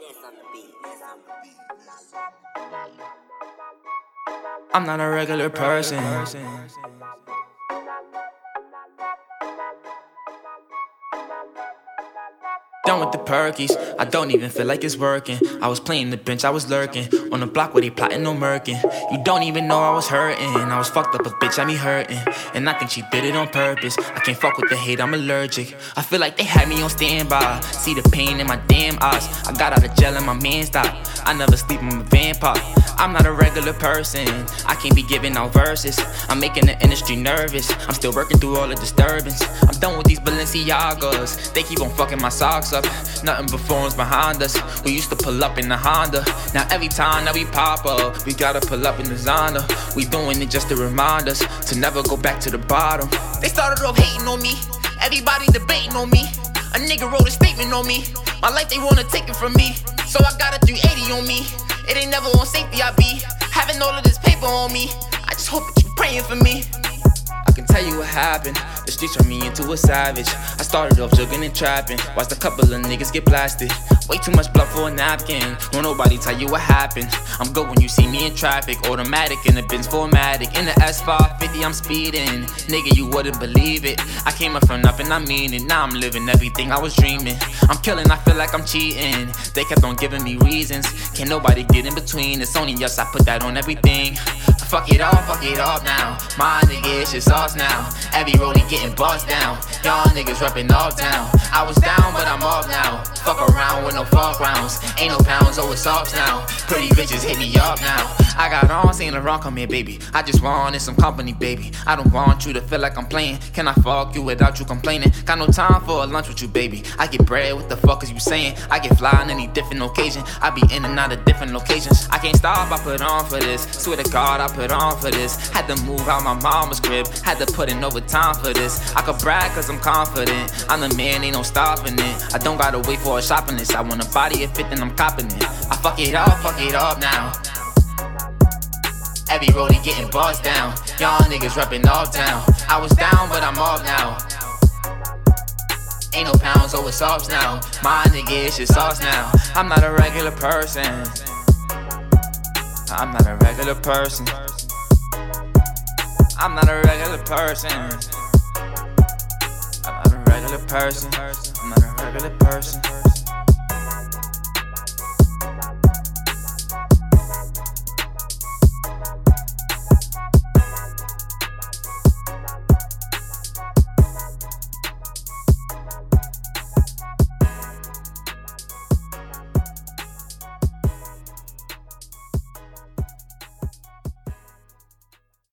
I'm not a regular person. Done with the perkies, I don't even feel like it's working. I was playing the bench, I was lurking on the block where they plotting no murking. You don't even know I was hurting. I was fucked up, a bitch had me hurting, and I think she did it on purpose. I can't fuck with the hate, I'm allergic. I feel like they had me on standby. See the pain in my damn eyes. I got out of jail and my man stopped. I never sleep, I'm a vampire. I'm not a regular person. I can't be giving out verses. I'm making the industry nervous. I'm still working through all the disturbance. I'm done with these Balenciagas. They keep on fucking my socks up. Nothing but phones behind us. We used to pull up in the Honda. Now every time that we pop up, we gotta pull up in the Zonda. We doing it just to remind us to never go back to the bottom. They started off hating on me. Everybody debating on me. A nigga wrote a statement on me. My life they wanna take it from me. So I got a 380 on me. It ain't never on safety I be having all of this paper on me. I just hope that you praying for me. I can tell you what happened. The streets turned me into a savage. I started off jugging and trapping. Watched a couple of niggas get blasted. Way too much blood for a napkin. Don't nobody tell you what happened. I'm good when you see me in traffic. Automatic in the Benz 4matic. In the S550 I'm speeding. Nigga, you wouldn't believe it. I came up from nothing, I mean it. Now I'm living everything I was dreaming. I'm killing, I feel like I'm cheating. They kept on giving me reasons. Can't nobody get in between. It's only us, I put that on everything. Fuck it off now. My nigga, it's just us now. Every rollie getting buzzed down. Y'all niggas reppin' all town. I was down, but I'm off now. Fuck around with no fuck rounds. Ain't no pounds, oh it's off now. Pretty bitches hit me up now. I got on, saying the wrong, come here, baby. I just wanted some company, baby. I don't want you to feel like I'm playing. Can I fuck you without you complaining? Got no time for a lunch with you, baby. I get bread, what the fuck is you saying? I get fly on any different occasion. I be in and out of different locations. I can't stop, I put on for this. Swear to God, I put on for this. Had to move out my mama's crib. Had to put in overtime for this. I could brag cause I'm confident. I'm the man, ain't no stopping it. I don't gotta wait for a shopping list. I want a body it fit, then I'm copping it. I fuck it up now. Every rollie getting buzzed down. Y'all niggas reppin' all town. I was down, but I'm off now. Ain't no pounds, oh it's off now. My nigga, it's just sauce now. I'm not a regular person. I'm not a regular person. I'm not a regular person. I'm not a regular person. I'm not a regular person.